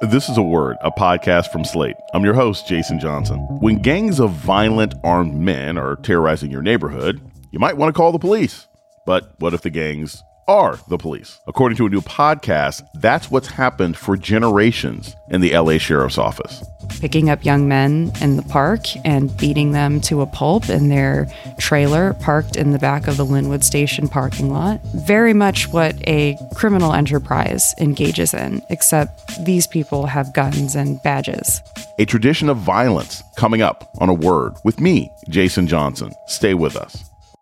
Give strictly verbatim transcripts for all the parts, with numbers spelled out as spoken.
This is A Word, a podcast from Slate. I'm your host, Jason Johnson. When gangs of violent armed men are terrorizing your neighborhood, you might want to call the police. But what if the gangs are the police? According to a new podcast, that's what's happened for generations in the L A Sheriff's Office. Picking up young men in the park and beating them to a pulp in their trailer parked in the back of the Linwood Station parking lot. Very much what a criminal enterprise engages in, except these people have guns and badges. A tradition of violence coming up on A Word with me, Jason Johnson. Stay with us.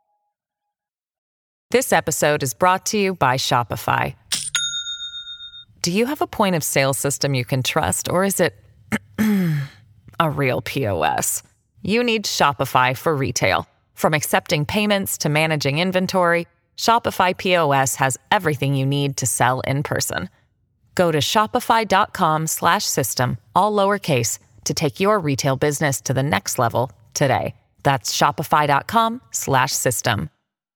This episode is brought to you by Shopify. Do you have a point of sale system you can trust, or is it a real P O S? You need Shopify for retail. From accepting payments to managing inventory, Shopify P O S has everything you need to sell in person. Go to shopify.com slash system, all lowercase, to take your retail business to the next level today. That's shopify.com slash system.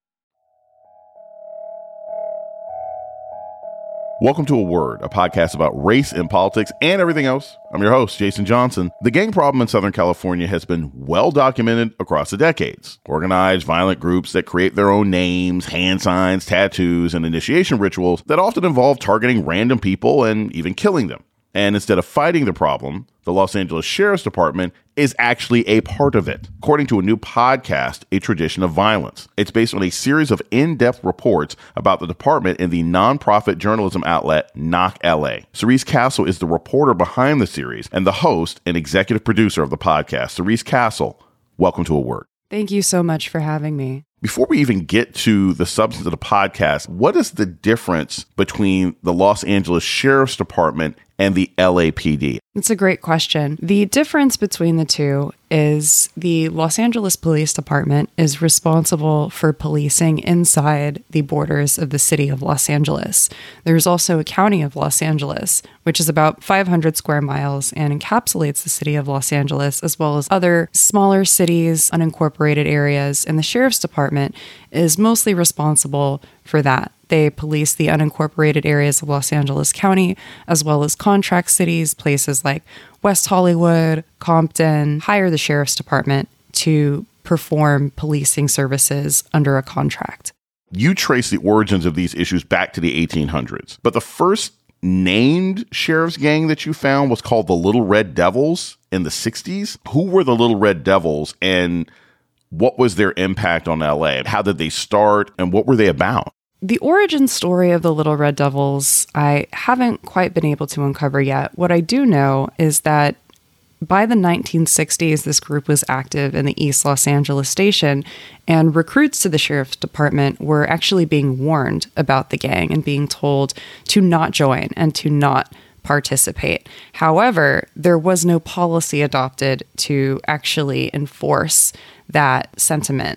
Welcome to A Word, a podcast about race and politics and everything else. I'm your host, Jason Johnson. The gang problem in Southern California has been well documented across the decades. Organized violent groups that create their own names, hand signs, tattoos, and initiation rituals that often involve targeting random people and even killing them. And instead of fighting the problem, the Los Angeles Sheriff's Department is actually a part of it, according to a new podcast, A Tradition of Violence. It's based on a series of in-depth reports about the department in the nonprofit journalism outlet Knock L A. Cerise Castle is the reporter behind the series and the host and executive producer of the podcast. Cerise Castle, welcome to A Word. Thank you so much for having me. Before we even get to the substance of the podcast, what is the difference between the Los Angeles Sheriff's Department and the L A P D? It's a great question. The difference between the two is the Los Angeles Police Department is responsible for policing inside the borders of the city of Los Angeles. There's also a county of Los Angeles, which is about five hundred square miles and encapsulates the city of Los Angeles, as well as other smaller cities, unincorporated areas, and the Sheriff's Department is mostly responsible for that. They police the unincorporated areas of Los Angeles County, as well as contract cities, places like West Hollywood, Compton, hire the Sheriff's Department to perform policing services under a contract. You trace the origins of these issues back to the eighteen hundreds, but the first named sheriff's gang that you found was called the Little Red Devils in the sixties. Who were the Little Red Devils, and what was their impact on L A? How did they start, and what were they about? The origin story of the Little Red Devils, I haven't quite been able to uncover yet. What I do know is that by the nineteen sixties, this group was active in the East Los Angeles station, and recruits to the Sheriff's Department were actually being warned about the gang and being told to not join and to not participate. However, there was no policy adopted to actually enforce that sentiment.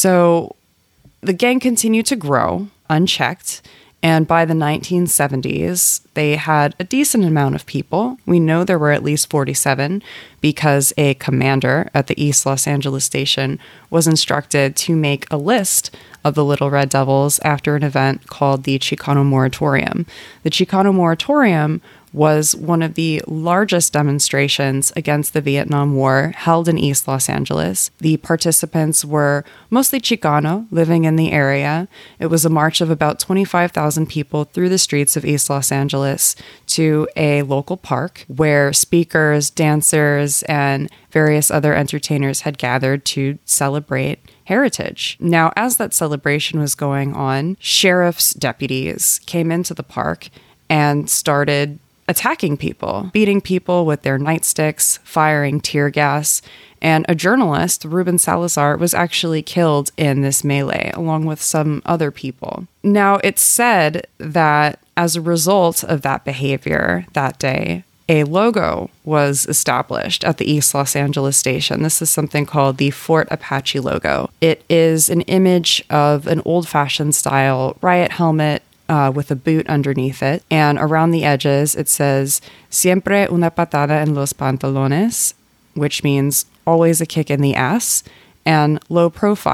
So the gang continued to grow unchecked, and by the nineteen seventies, they had a decent amount of people. We know there were at least forty-seven because a commander at the East Los Angeles station was instructed to make a list of the Little Red Devils after an event called the Chicano Moratorium. The Chicano Moratorium was one of the largest demonstrations against the Vietnam War held in East Los Angeles. The participants were mostly Chicano living in the area. It was a march of about twenty-five thousand people through the streets of East Los Angeles to a local park where speakers, dancers, and various other entertainers had gathered to celebrate heritage. Now, as that celebration was going on, sheriff's deputies came into the park and started attacking people, beating people with their nightsticks, firing tear gas, and a journalist, Ruben Salazar, was actually killed in this melee, along with some other people. Now, it's said that as a result of that behavior that day, a logo was established at the East Los Angeles station. This is something called the Fort Apache logo. It is an image of an old-fashioned style riot helmet Uh, with a boot underneath it. And around the edges, it says, Siempre una patada en los pantalones, which means always a kick in the ass, and low profile,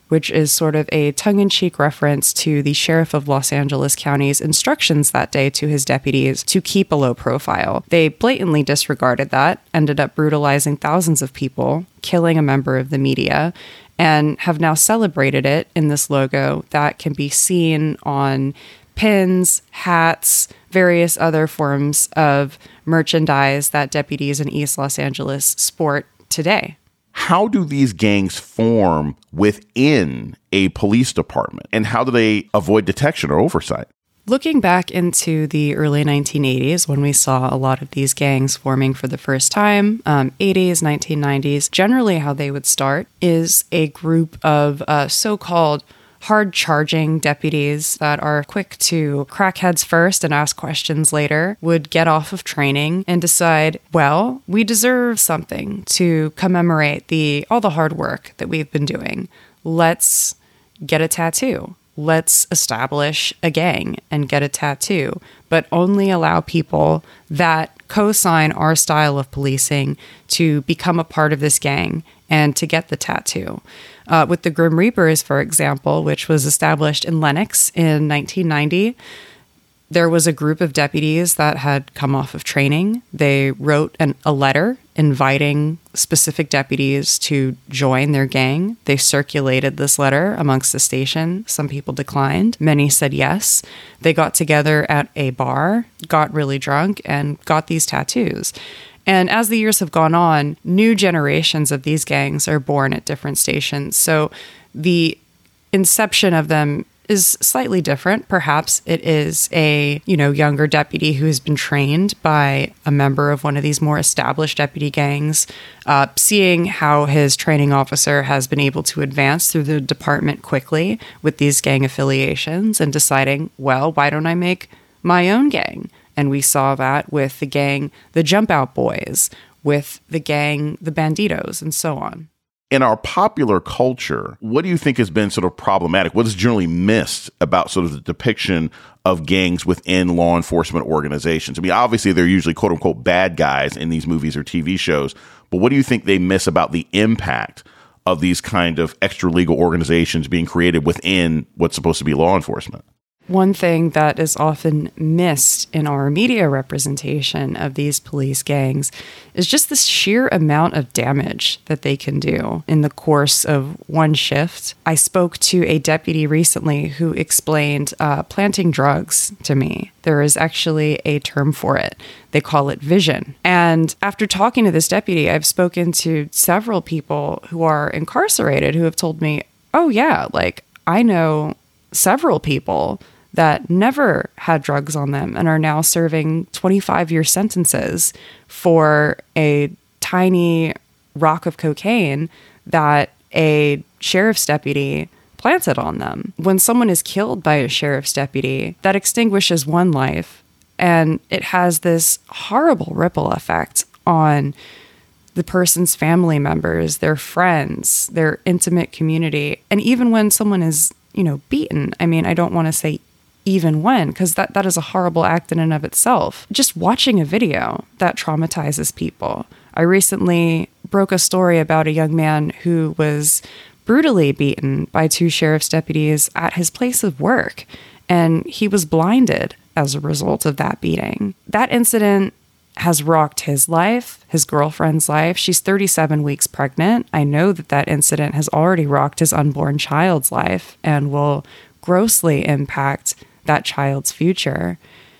which is sort of a tongue-in-cheek reference to the sheriff of Los Angeles County's instructions that day to his deputies to keep a low profile. They blatantly disregarded that, ended up brutalizing thousands of people, killing a member of the media, and have now celebrated it in this logo that can be seen on pins, hats, various other forms of merchandise that deputies in East Los Angeles sport today. How do these gangs form within a police department, and how do they avoid detection or oversight? Looking back into the early nineteen eighties, when we saw a lot of these gangs forming for the first time, um, eighties, nineteen nineties, generally how they would start is a group of uh, so-called hard-charging deputies that are quick to crack heads first and ask questions later, would get off of training and decide, well, we deserve something to commemorate the all the hard work that we've been doing. Let's get a tattoo. Let's establish a gang and get a tattoo, but only allow people that co-sign our style of policing to become a part of this gang and to get the tattoo. Uh, with the Grim Reapers, for example, which was established in Lenox in nineteen ninety, there was a group of deputies that had come off of training. They wrote an, a letter inviting specific deputies to join their gang. They circulated this letter amongst the station. Some people declined. Many said yes. They got together at a bar, got really drunk, and got these tattoos. And as the years have gone on, new generations of these gangs are born at different stations. So the inception of them is slightly different. Perhaps it is a, you know, younger deputy who has been trained by a member of one of these more established deputy gangs, uh, seeing how his training officer has been able to advance through the department quickly with these gang affiliations and deciding, well, why don't I make my own gang? And we saw that with the gang, the Jump Out Boys, with the gang, the Banditos, and so on. In our popular culture, what do you think has been sort of problematic? What is generally missed about sort of the depiction of gangs within law enforcement organizations? I mean, obviously, they're usually quote unquote bad guys in these movies or T V shows, but what do you think they miss about the impact of these kind of extra legal organizations being created within what's supposed to be law enforcement? One thing that is often missed in our media representation of these police gangs is just the sheer amount of damage that they can do in the course of one shift. I spoke to a deputy recently who explained uh, planting drugs to me. There is actually a term for it. They call it vision. And after talking to this deputy, I've spoken to several people who are incarcerated who have told me, oh yeah, like I know several people that never had drugs on them and are now serving twenty-five year sentences for a tiny rock of cocaine that a sheriff's deputy planted on them. When someone is killed by a sheriff's deputy, that extinguishes one life, and it has this horrible ripple effect on the person's family members, their friends, their intimate community. And even when someone is, you know, beaten, I mean, I don't want to say even when, because that, that is a horrible act in and of itself. Just watching a video that traumatizes people. I recently broke a story about a young man who was brutally beaten by two sheriff's deputies at his place of work, and he was blinded as a result of that beating. That incident has rocked his life, his girlfriend's life. She's thirty-seven weeks pregnant. I know that that incident has already rocked his unborn child's life and will grossly impact that child's future.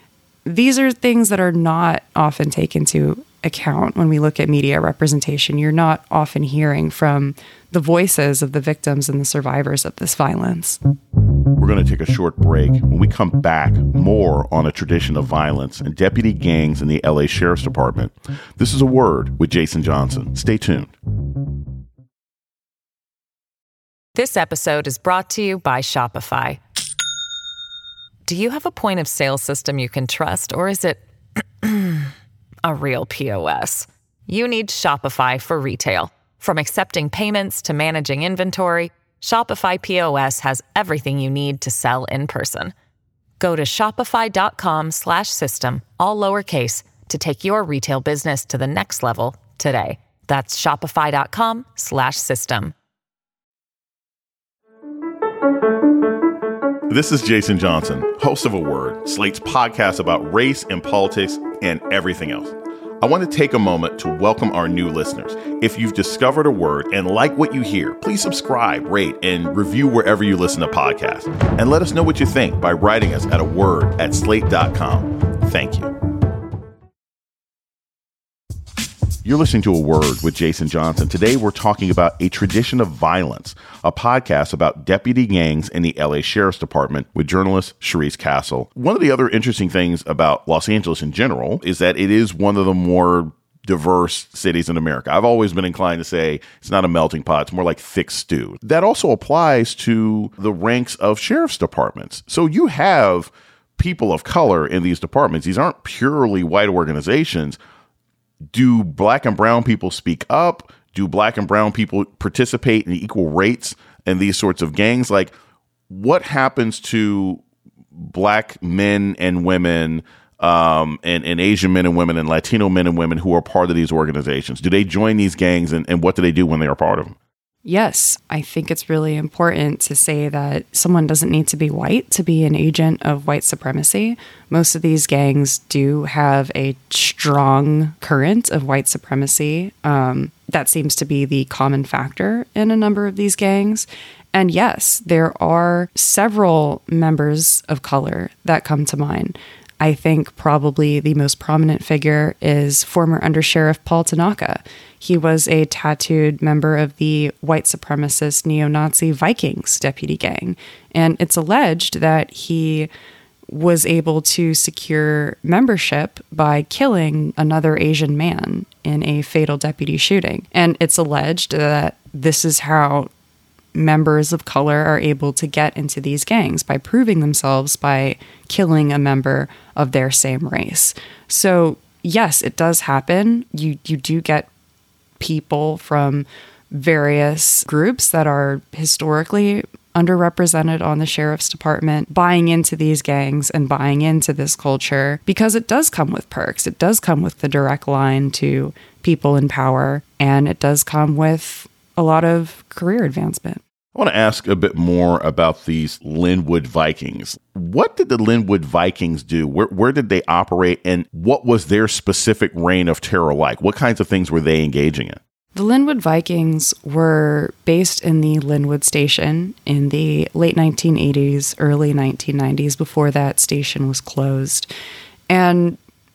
These are things that are not often taken into account when we look at media representation. You're not often hearing from the voices of the victims and the survivors of this violence. We're going to take a short break. When we come back, more on a tradition of violence and deputy gangs in the L A Sheriff's Department. This is A Word with Jason Johnson. Stay tuned. This episode is brought to you by Shopify. Do you have a point of sale system you can trust, or is it a real P O S? You need Shopify for retail. From accepting payments to managing inventory, Shopify P O S has everything you need to sell in person. Go to shopify.com slash system, all lowercase, to take your retail business to the next level today. That's shopify.com slash system. This is Jason Johnson, host of A Word, Slate's podcast about race and politics and everything else. I want to take a moment to welcome our new listeners. If you've discovered A Word and like what you hear, please subscribe, rate, and review wherever you listen to podcasts. And let us know what you think by writing us at a word at slate dot com. Thank you. You're listening to A Word with Jason Johnson. Today, we're talking about A Tradition of Violence, a podcast about deputy gangs in the L A Sheriff's Department with journalist Charisse Castle. One of the other interesting things about Los Angeles in general is that it is one of the more diverse cities in America. I've always been inclined to say it's not a melting pot, it's more like thick stew. That also applies to the ranks of sheriff's departments. So you have people of color in these departments. These aren't purely white organizations. Do black and brown people speak up? Do black and brown people participate in equal rates in these sorts of gangs? Like, what happens to black men and women um, and, and Asian men and women and Latino men and women who are part of these organizations? Do they join these gangs, and, and what do they do when they are part of them? Yes, I think it's really important to say that someone doesn't need to be white to be an agent of white supremacy. Most of these gangs do have a strong current of white supremacy. Um, that seems to be the common factor in a number of these gangs. And yes, there are several members of color that come to mind. I think probably the most prominent figure is former Undersheriff Paul Tanaka. He was a tattooed member of the white supremacist neo-Nazi Vikings deputy gang. And it's alleged that he was able to secure membership by killing another Asian man in a fatal deputy shooting. And it's alleged that this is how members of color are able to get into these gangs, by proving themselves by killing a member of their same race. So yes, it does happen. You you do get people from various groups that are historically underrepresented on the sheriff's department buying into these gangs and buying into this culture, because it does come with perks. It does come with the direct line to people in power, and it does come with a lot of career advancement. I want to ask a bit more about these Linwood Vikings. What did the Linwood Vikings do? Where, where did they operate, and what was their specific reign of terror like? What kinds of things were they engaging in? The Linwood Vikings were based in the Linwood Station in the late nineteen eighties, early nineteen nineties, before that station was closed. And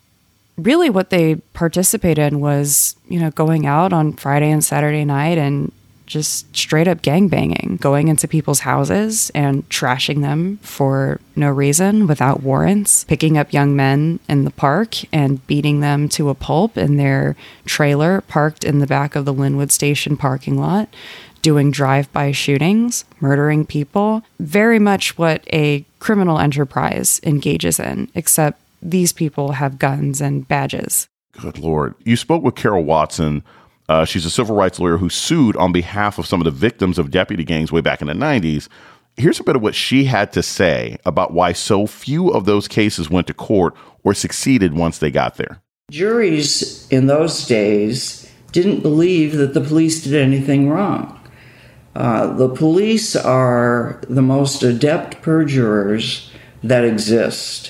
really what they participated in was, you know, going out on Friday and Saturday night and just straight up gangbanging, going into people's houses and trashing them for no reason, without warrants, picking up young men in the park and beating them to a pulp in their trailer parked in the back of the Linwood Station parking lot, doing drive-by shootings, murdering people. Very much what a criminal enterprise engages in, except these people have guns and badges. Good Lord. You spoke with Carol Watson. Uh, she's a civil rights lawyer who sued on behalf of some of the victims of deputy gangs way back in the nineties. Here's a bit of what she had to say about why so few of those cases went to court or succeeded once they got there. Juries in those days didn't believe that the police did anything wrong. Uh, the police are the most adept perjurers that exist.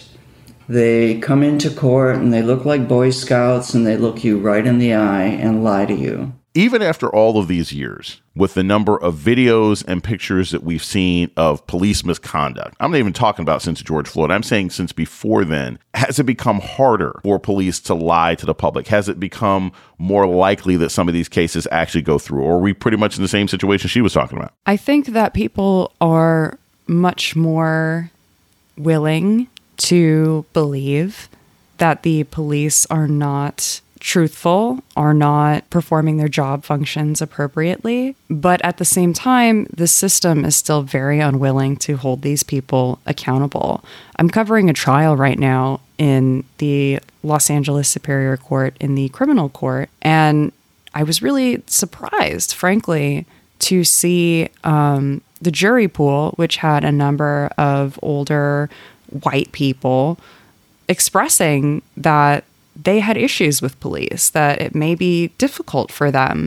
They come into court and they look like Boy Scouts and they look you right in the eye and lie to you. Even after all of these years, with the number of videos and pictures that we've seen of police misconduct, I'm not even talking about since George Floyd, I'm saying since before then, has it become harder for police to lie to the public? Has it become more likely that some of these cases actually go through? Or are we pretty much in the same situation she was talking about? I think that people are much more willing to believe that the police are not truthful, are not performing their job functions appropriately. But at the same time, the system is still very unwilling to hold these people accountable. I'm covering a trial right now in the Los Angeles Superior Court in the criminal court, and I was really surprised, frankly, to see um, the jury pool, which had a number of older white people expressing that they had issues with police, that it may be difficult for them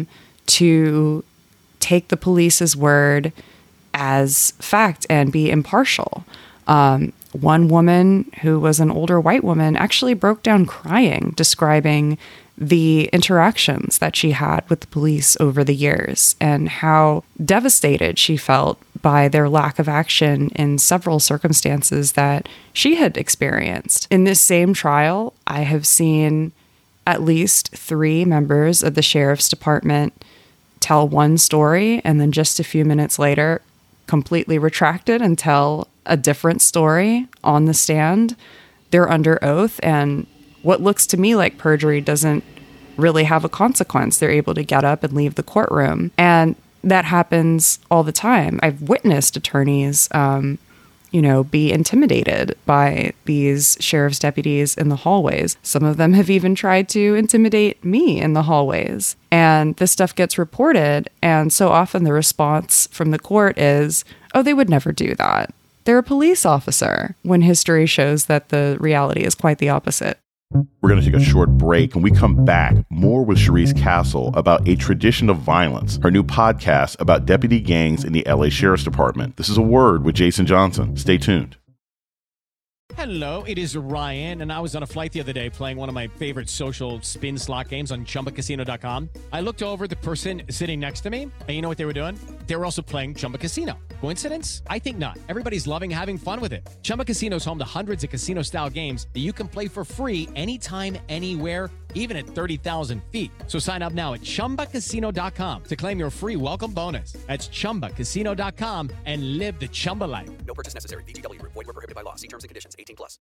to take the police's word as fact and be impartial. Um, one woman who was an older white woman actually broke down crying, describing the interactions that she had with the police over the years and how devastated she felt by their lack of action in several circumstances that she had experienced. In this same trial, I have seen at least three members of the sheriff's department tell one story and then just a few minutes later completely retract it and tell a different story on the stand. They're under oath, and what looks to me like perjury doesn't really have a consequence. They're able to get up and leave the courtroom. And that happens all the time. I've witnessed attorneys, um, you know, be intimidated by these sheriff's deputies in the hallways. Some of them have even tried to intimidate me in the hallways. And this stuff gets reported. And so often the response from the court is, oh, they would never do that. They're a police officer, when history shows that the reality is quite the opposite. We're going to take a short break. When we come back, more with Cherise Castle about A Tradition of Violence, her new podcast about deputy gangs in the L A Sheriff's Department. This is A Word with Jason Johnson. Stay tuned. Hello, it is Ryan, and I was on a flight the other day playing one of my favorite social spin slot games on Chumba Casino dot com. I looked over at the person sitting next to me, and you know what they were doing? They were also playing Chumba Casino. Coincidence? I think not. Everybody's loving having fun with it. Chumba Casino is home to hundreds of casino-style games that you can play for free anytime, anywhere, even at thirty thousand feet. So sign up now at Chumba Casino dot com to claim your free welcome bonus. That's Chumba Casino dot com and live the Chumba life. No purchase necessary. V G W. Void where prohibited by law. See terms and conditions. eighteen plus.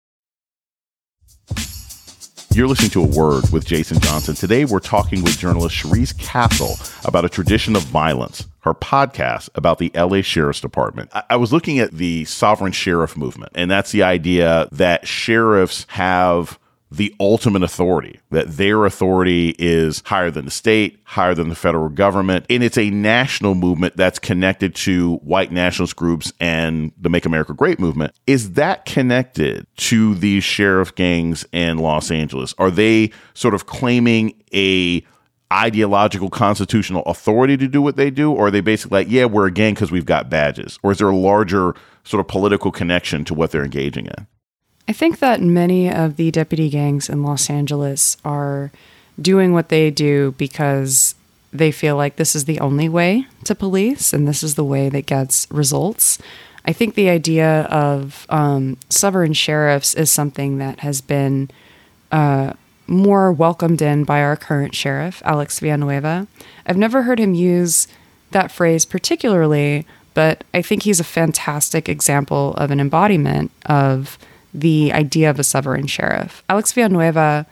You're listening to A Word with Jason Johnson. Today, we're talking with journalist Cherise Castle about A Tradition of Violence, her podcast about the L A Sheriff's Department. I, I was looking at the sovereign sheriff movement, and that's the idea that sheriffs have the ultimate authority, that their authority is higher than the state, higher than the federal government. And it's a national movement that's connected to white nationalist groups and the Make America Great movement. Is that connected to these sheriff gangs in Los Angeles? Are they sort of claiming a ideological constitutional authority to do what they do? Or are they basically like, yeah, we're a gang because we've got badges? Or is there a larger sort of political connection to what they're engaging in? I think that many of the deputy gangs in Los Angeles are doing what they do because they feel like this is the only way to police and this is the way that gets results. I think the idea of um, sovereign sheriffs is something that has been uh, more welcomed in by our current sheriff, Alex Villanueva. I've never heard him use that phrase particularly, but I think he's a fantastic example of an embodiment of the idea of a sovereign sheriff. Alex Villanueva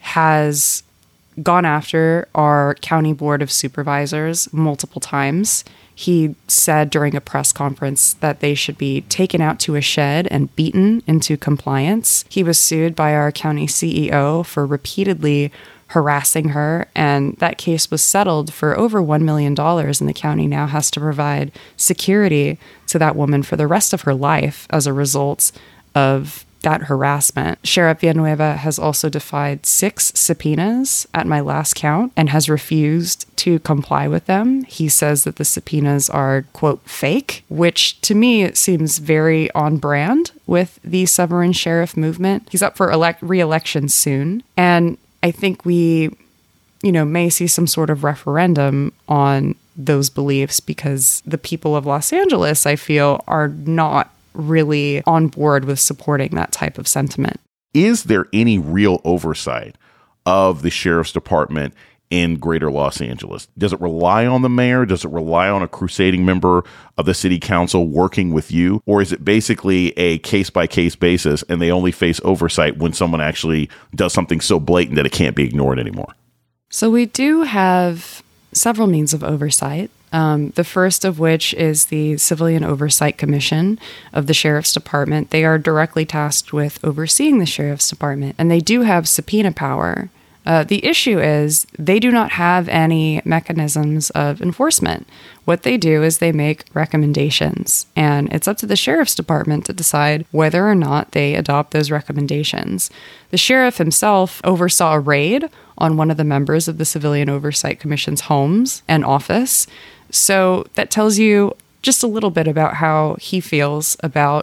has gone after our county board of supervisors multiple times. He said during a press conference that they should be taken out to a shed and beaten into compliance. He was sued by our county C E O for repeatedly harassing her, and that case was settled for over one million dollars, and the county now has to provide security to that woman for the rest of her life as a result of that harassment. Sheriff Villanueva has also defied six subpoenas at my last count and has refused to comply with them. He says that the subpoenas are, quote, fake, which to me it seems very on brand with the sovereign sheriff movement. He's up for elect- re-election soon. And I think we, you know, may see some sort of referendum on those beliefs because the people of Los Angeles, I feel, are not really on board with supporting that type of sentiment. Is there any real oversight of the sheriff's department in greater Los Angeles? Does it rely on the mayor? Does it rely on a crusading member of the city council working with you? Or is it basically a case-by-case basis and they only face oversight when someone actually does something so blatant that it can't be ignored anymore? So we do have several means of oversight. Um, the first of which is the Civilian Oversight Commission of the Sheriff's Department. They are directly tasked with overseeing the Sheriff's Department, and they do have subpoena power. Uh, the issue is they do not have any mechanisms of enforcement. What they do is they make recommendations, and it's up to the Sheriff's Department to decide whether or not they adopt those recommendations. The sheriff himself oversaw a raid on one of the members of the Civilian Oversight Commission's homes and office. So that tells you just a little bit about how he feels about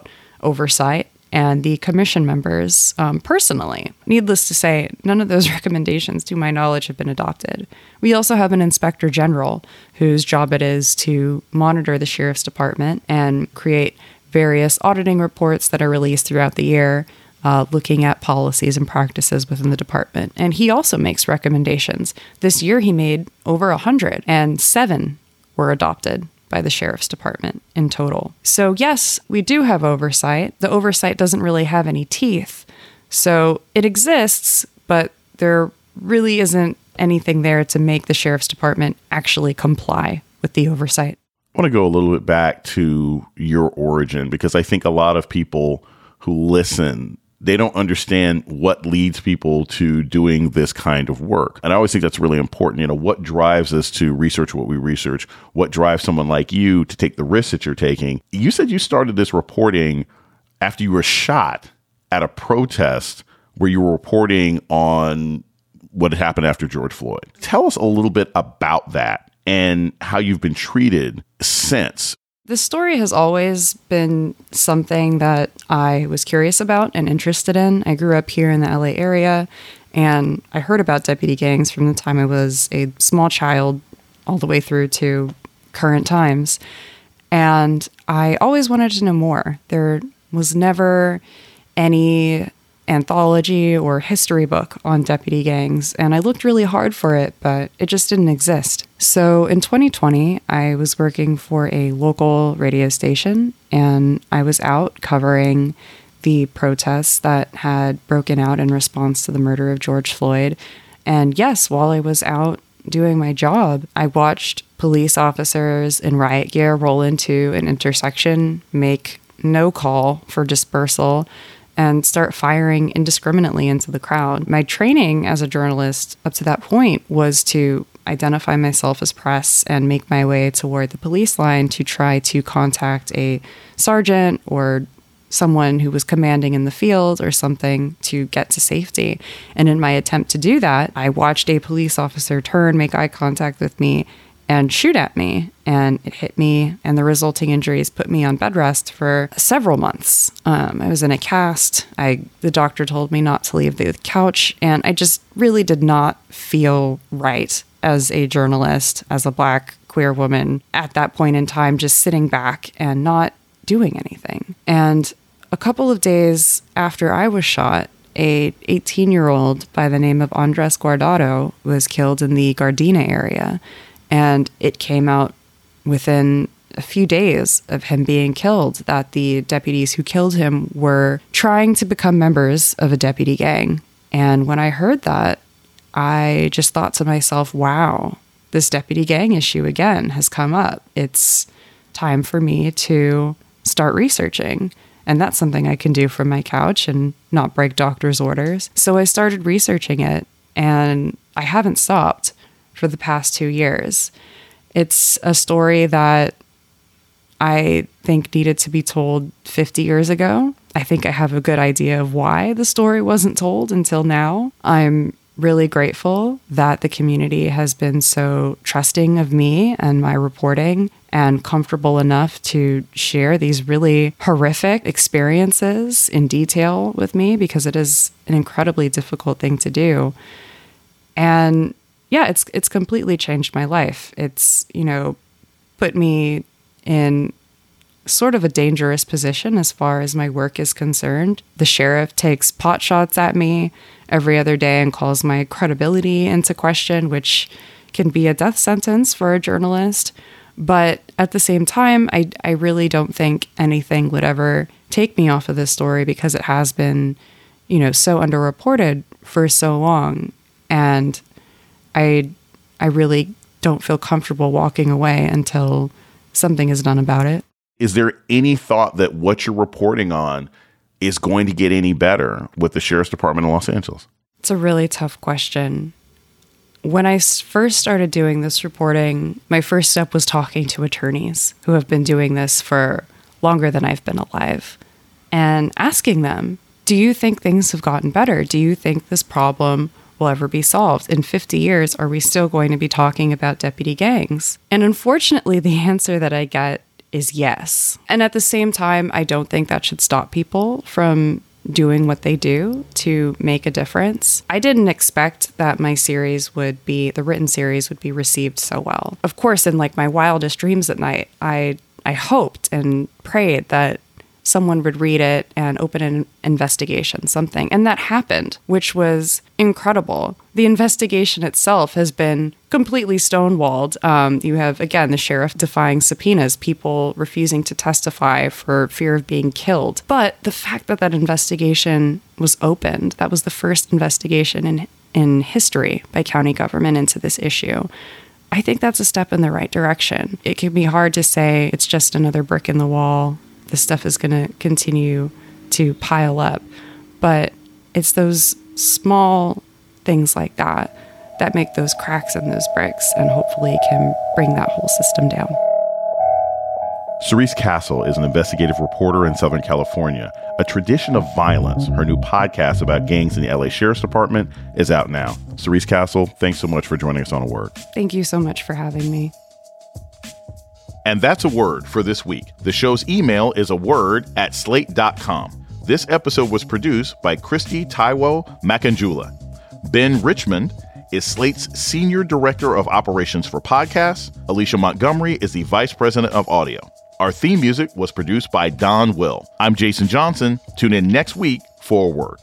oversight and the commission members um, personally. Needless to say, none of those recommendations, to my knowledge, have been adopted. We also have an inspector general whose job it is to monitor the sheriff's department and create various auditing reports that are released throughout the year, uh, looking at policies and practices within the department. And he also makes recommendations. This year he made over a hundred, and seven were adopted by the sheriff's department in total. So yes, we do have oversight. The oversight doesn't really have any teeth. So it exists, but there really isn't anything there to make the sheriff's department actually comply with the oversight. I want to go a little bit back to your origin, because I think a lot of people who listen, they don't understand what leads people to doing this kind of work. And I always think that's really important. You know, what drives us to research what we research? What drives someone like you to take the risks that you're taking? You said you started this reporting after you were shot at a protest where you were reporting on what had happened after George Floyd. Tell us a little bit about that and how you've been treated since. The story has always been something that I was curious about and interested in. I grew up here in the L A area, and I heard about deputy gangs from the time I was a small child all the way through to current times. And I always wanted to know more. There was never any anthology or history book on deputy gangs, and I looked really hard for it, but it just didn't exist. So in twenty twenty, I was working for a local radio station, and I was out covering the protests that had broken out in response to the murder of George Floyd. And yes, while I was out doing my job, I watched police officers in riot gear roll into an intersection, make no call for dispersal, and start firing indiscriminately into the crowd. My training as a journalist up to that point was to identify myself as press and make my way toward the police line to try to contact a sergeant or someone who was commanding in the field or something to get to safety. And in my attempt to do that, I watched a police officer turn, make eye contact with me, and shoot at me, and it hit me, and the resulting injuries put me on bed rest for several months. Um, I was in a cast. I the doctor told me not to leave the couch, and I just really did not feel right as a journalist, as a Black queer woman at that point in time, just sitting back and not doing anything. And a couple of days after I was shot, a eighteen-year-old by the name of Andres Guardado was killed in the Gardena area. And it came out within a few days of him being killed that the deputies who killed him were trying to become members of a deputy gang. And when I heard that, I just thought to myself, wow, this deputy gang issue again has come up. It's time for me to start researching. And that's something I can do from my couch and not break doctor's orders. So I started researching it, and I haven't stopped for the past two years. It's a story that I think needed to be told fifty years ago. I think I have a good idea of why the story wasn't told until now. I'm really grateful that the community has been so trusting of me and my reporting and comfortable enough to share these really horrific experiences in detail with me, because it is an incredibly difficult thing to do. And yeah, it's it's completely changed my life. It's, you know, put me in sort of a dangerous position as far as my work is concerned. The sheriff takes pot shots at me every other day and calls my credibility into question, which can be a death sentence for a journalist. But at the same time, I, I really don't think anything would ever take me off of this story, because it has been, you know, so underreported for so long. And I I really don't feel comfortable walking away until something is done about it. Is there any thought that what you're reporting on is going to get any better with the Sheriff's Department in Los Angeles? It's a really tough question. When I first started doing this reporting, my first step was talking to attorneys who have been doing this for longer than I've been alive, and asking them, do you think things have gotten better? Do you think this problem will ever be solved? In fifty years, are we still going to be talking about deputy gangs? And unfortunately, the answer that I get is yes. And at the same time, I don't think that should stop people from doing what they do to make a difference. I didn't expect that my series would be, the written series would be received so well. Of course, in like my wildest dreams at night, I I hoped and prayed that someone would read it and open an investigation, something. And that happened, which was incredible. The investigation itself has been completely stonewalled. Um, you have, again, the sheriff defying subpoenas, people refusing to testify for fear of being killed. But the fact that that investigation was opened, that was the first investigation in, in history by county government into this issue, I think that's a step in the right direction. It can be hard to say it's just another brick in the wall. This stuff is going to continue to pile up. But it's those small things like that that make those cracks in those bricks and hopefully can bring that whole system down. Cerise Castle is an investigative reporter in Southern California. A Tradition of Violence, her new podcast about gangs in the L A Sheriff's Department, is out now. Cerise Castle, thanks so much for joining us on A Word. Thank you so much for having me. And that's A Word for this week. The show's email is a word at slate dot com. This episode was produced by Christy Taiwo Makanjula. Ben Richmond is Slate's Senior Director of Operations for Podcasts. Alicia Montgomery is the Vice President of Audio. Our theme music was produced by Don Will. I'm Jason Johnson. Tune in next week for A Word.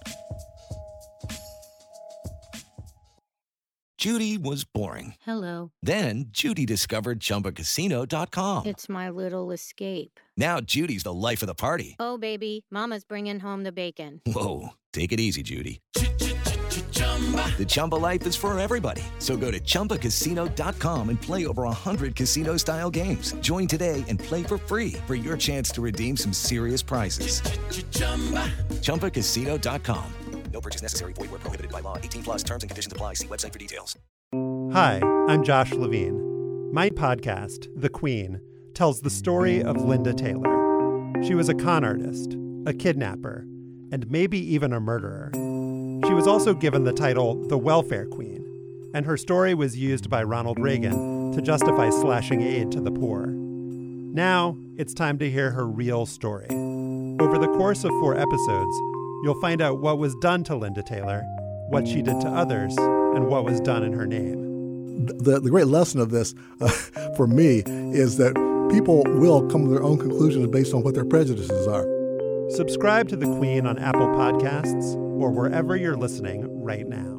Judy was boring. Hello. Then Judy discovered Chumba Casino dot com. It's my little escape. Now Judy's the life of the party. Oh, baby, mama's bringing home the bacon. Whoa, take it easy, Judy. The Chumba life is for everybody. So go to Chumba Casino dot com and play over one hundred casino-style games. Join today and play for free for your chance to redeem some serious prizes. Chumba Casino dot com. No purchase necessary. Void where prohibited by law. eighteen plus terms and conditions apply. See website for details. Hi, I'm Josh Levine. My podcast, The Queen, tells the story of Linda Taylor. She was a con artist, a kidnapper, and maybe even a murderer. She was also given the title the Welfare Queen, and her story was used by Ronald Reagan to justify slashing aid to the poor. Now, it's time to hear her real story. Over the course of four episodes, you'll find out what was done to Linda Taylor, what she did to others, and what was done in her name. The, the great lesson of this, uh, for me, is that people will come to their own conclusions based on what their prejudices are. Subscribe to The Queen on Apple Podcasts or wherever you're listening right now.